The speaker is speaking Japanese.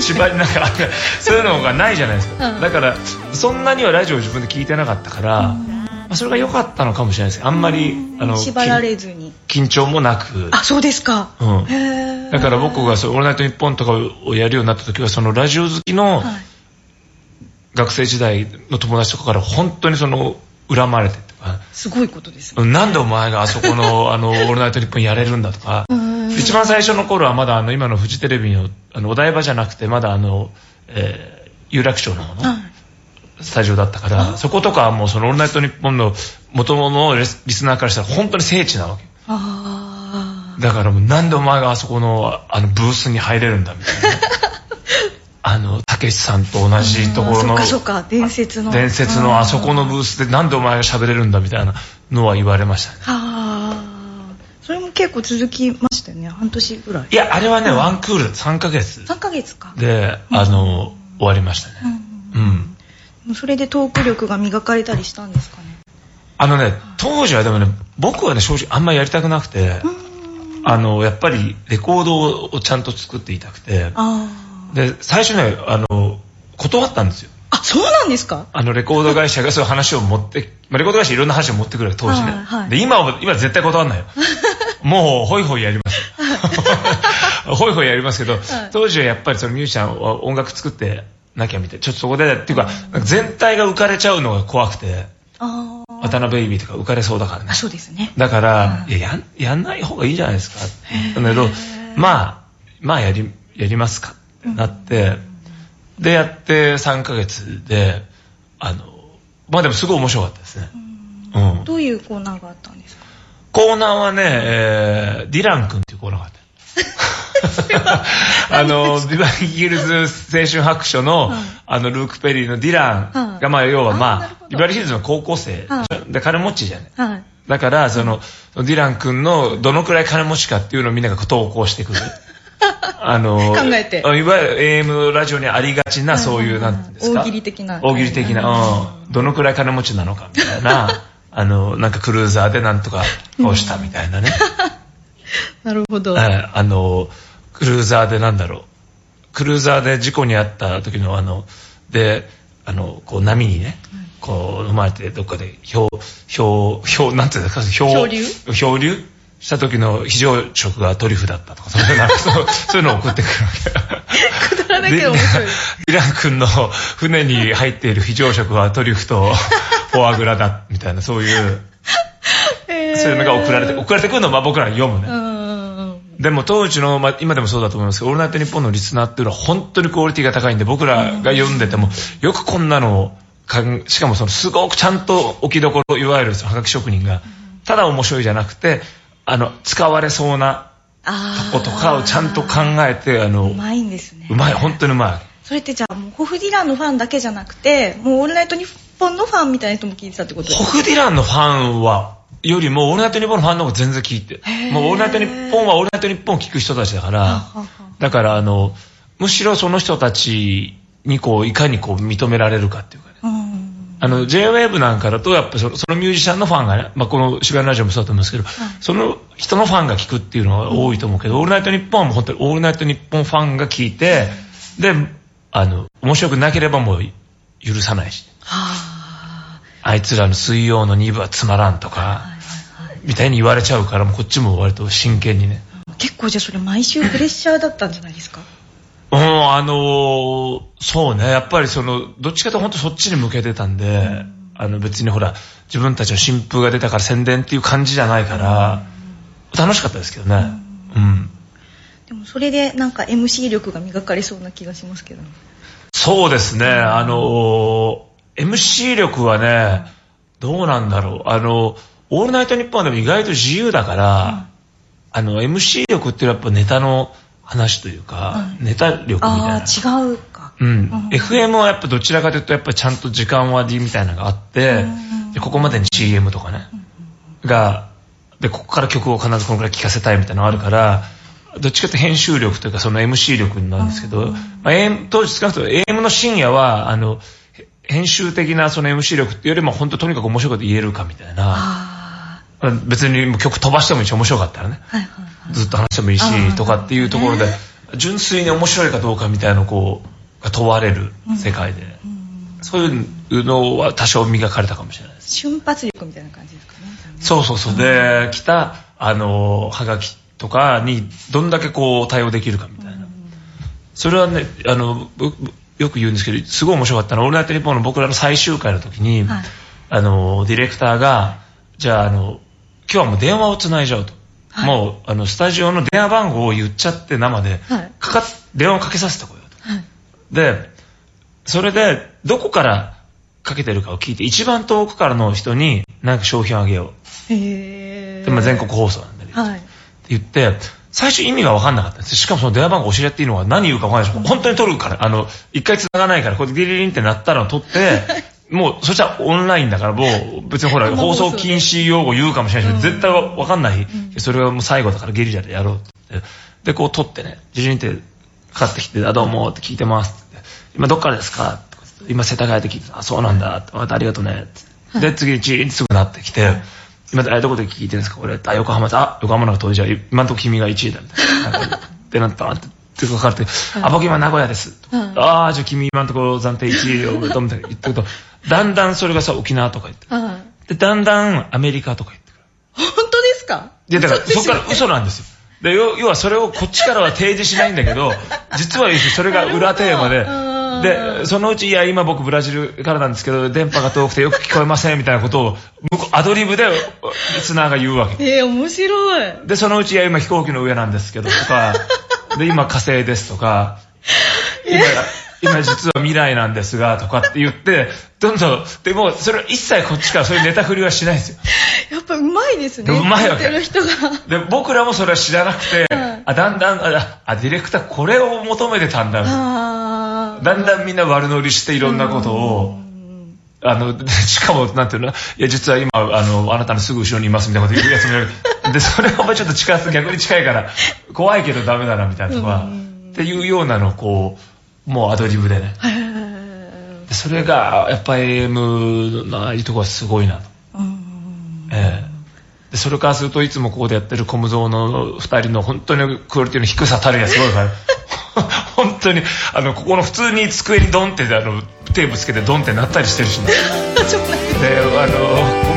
縛りなんかそういうのがないじゃないですか、だからそんなにはラジオを自分で聞いてなかったから、それが良かったのかもしれないです。あんまり縛られずに緊張もなく。 あ、そうですか。 だから僕がオールナイトニッポンとかをやるようになった時は、そのラジオ好きの学生時代の友達とかから本当に恨まれてとか、 すごいことですね。 なんでお前があそこのオールナイトニッポンやれるんだとか、一番最初の頃はまだ今のフジテレビのお台場じゃなくて、まだ有楽町の方のスタジオだったから、そことかはもうそのオールナイトニッポンの元々のリスナーからしたら本当に聖地なわけ。だからもうなんでお前があそこのブースに入れるんだみたいな。たけしさんと同じところのそうか伝説のあそこのブースでなんでお前が喋れるんだみたいなのは言われましたね。 それも結構続きましたよね、半年ぐらい。 いや、あれはね、ワンクール3ヶ月かで終わりましたね。 それでトーク力が磨かれたりしたんですかね。 当時はでもね、僕はね、正直あんまりやりたくなくて、やっぱりレコードをちゃんと作っていたくて、で最初ね断ったんですよ。 あ、そうなんですか。 レコード会社がそういう話を持ってレコード会社いろんな話を持ってくる当時ね、で今絶対断んないよもうホイホイやりますホイホイやりますけど、当時はやっぱりそのミュージシャンは音楽作ってなきゃみたいな、ちょっとそこでっていうか全体が浮かれちゃうのが怖くて、渡辺ベイビーとか浮かれそうだからね。 そうですね。 だからやんない方がいいじゃないですかってだけど、まあやりますかってなって、でやって3ヶ月でまあでもすごい面白かったですね。 どういうコーナーがあったんですか。 コーナーはね、ディラン君っていうコーナーがあった。ビバリーヒルズ青春白書の、ルーク・ペリーのディランが、要はビバリーヒルズの高校生で金持ちじゃない。だからディラン君のどのくらい金持ちかっていうのをみんなが投稿してくる。 考えて。 いわゆる AM ラジオにありがちなそういう、なんていうんですか。 大喜利的な。 どのくらい金持ちなのかみたいな。なんかクルーザーでなんとかこうしたみたいなね。 なるほど。 クルーザーでクルーザーで事故に遭った時のこう波にね、こう飲まれてどっかでなんていうんですか、漂流した時の非常食がトリュフだったとか、そういうのを送ってくるわけ。くだらなきゃ面白い。 ディラン君の船に入っている非常食はトリュフとフォアグラだみたいな、そういうのが送られてくるのを僕ら読むね。でも当時の、今でもそうだと思いますけど、オールナイトニッポンのリスナーっていうのは本当にクオリティが高いんで、僕らが読んでてもよくこんなのをしかもすごくちゃんと置きどころ、いわゆるはがき職人がただ面白いじゃなくて使われそうなとことかをちゃんと考えてうまいんですね。 本当にうまい。 それってじゃあもうホフディランのファンだけじゃなくて、もうオールナイトニッポンのファンみたいな人も聞いてたってことですか。 ホフディランのファンよりもオールナイトニッポンのファンの方が全然聞いて、もうオールナイトニッポンはオールナイトニッポンを聞く人たちだから、だからむしろその人たちにいかに認められるかっていうかね、J-WAVE なんかだとやっぱそのミュージシャンのファンがね、この渋谷ラジオもそうだと思うんですけど、その人のファンが聞くっていうのは多いと思うけど、オールナイトニッポンはもう本当にオールナイトニッポンファンが聞いて、で面白くなければもう許さないし、あいつらの水曜の2部はつまらんとかみたいに言われちゃうから、もうこっちも割と真剣にね。 結構じゃあそれ毎週プレッシャーだったんじゃないですか。 そうね、やっぱりどっちかというと本当そっちに向けてたんで、別にほら自分たちの新風が出たから宣伝っていう感じじゃないから、楽しかったですけどね。 でもそれでなんか MC 力が磨かれそうな気がしますけど。 そうですね、MC 力はね、どうなんだろう。オールナイトニッポンでも意外と自由だから、MC 力っていうのはやっぱネタの話というか、ネタ力みたいな。 違うか。 FM はやっぱどちらかというとやっぱちゃんと時間割りみたいなのがあって、でここまでに CM とかね、でここから曲を必ずこのくらい聴かせたいみたいなのがあるから、どっちかというと編集力というかその MC 力なんですけど、当時少なくとも AM の深夜は編集的なその MC 力っていうよりも本当とにかく面白いこと言えるかみたいな、別に曲飛ばしてもいいし面白かったらね、ずっと話してもいいしとかっていうところで純粋に面白いかどうかみたいなのこうが問われる世界で、そういうのは多少磨かれたかもしれないです。 瞬発力みたいな感じですかね。 そうで来たはがきとかにどんだけこう対応できるかみたいな、それはねよく言うんですけど、すごい面白かったのはオールナイトニッポンの僕らの最終回の時に、ディレクターがじゃあ今日はもう電話をつないじゃうと、もうスタジオの電話番号を言っちゃって生で、電話をかけさせてこようと、でそれでどこからかけてるかを聞いて一番遠くからの人になんか商品をあげよう、で全国放送なんで、って言って最初意味が分かんなかったんです。しかもその電話番号教えていいのは何言うか分かんないでしょ、本当に取るから一回繋がないからこれギリリンってなったら取ってもうそしたらオンラインだからもう別にほら放送禁止用語言うかもしれないし絶対分かんない、それはもう最後だからゲリラでやろうってでこう取ってねギリリンってかかってきてどうもって聞いてますって今どっからですか今世田谷で聞いてそうなんだってありがとうねってで次にチーンってすぐなってきて今どこで聞いてるんですかこれ横浜で横浜の遠いじゃ今んとこ君が1位だみたいなってなったってかかって僕今名古屋ですじゃあ君今んとこ暫定1位をみたいな言ってるとだんだんそれがさ沖縄とか言ってでだんだんアメリカとか言ってくる。 本当ですか？ だからそこから嘘なんですよ。で要はそれをこっちからは提示しないんだけど実はそれが裏テーマでそのうちいや今僕ブラジルからなんですけど電波が遠くてよく聞こえませんみたいなことをアドリブでリスナーが言うわけ。 面白い。 でそのうちいや今飛行機の上なんですけどとかで今火星ですとか今実は未来なんですがとかって言ってどんどんでもそれ一切こっちからそういうネタ振りはしないんですよ。 やっぱうまいですね。 うまいわけ。 る人がで僕らもそれは知らなくて、だんだんディレクターこれを求めてたんだだんだんみんな悪乗りしていろんなことをしかもなんていうのいや実は今あなたのすぐ後ろにいますみたいなこと言うやつもいるでそれはちょっと逆に近いから怖いけどダメだなみたいなとかっていうようなのをこうもうアドリブでねでそれがやっぱり AM のああいうところはすごいなと。でそれからするといつもここでやってるコムゾーの2人の本当にクオリティの低さたるやすごいから本当にここの普通に机にドンってテープつけてドンってなったりしてるしねで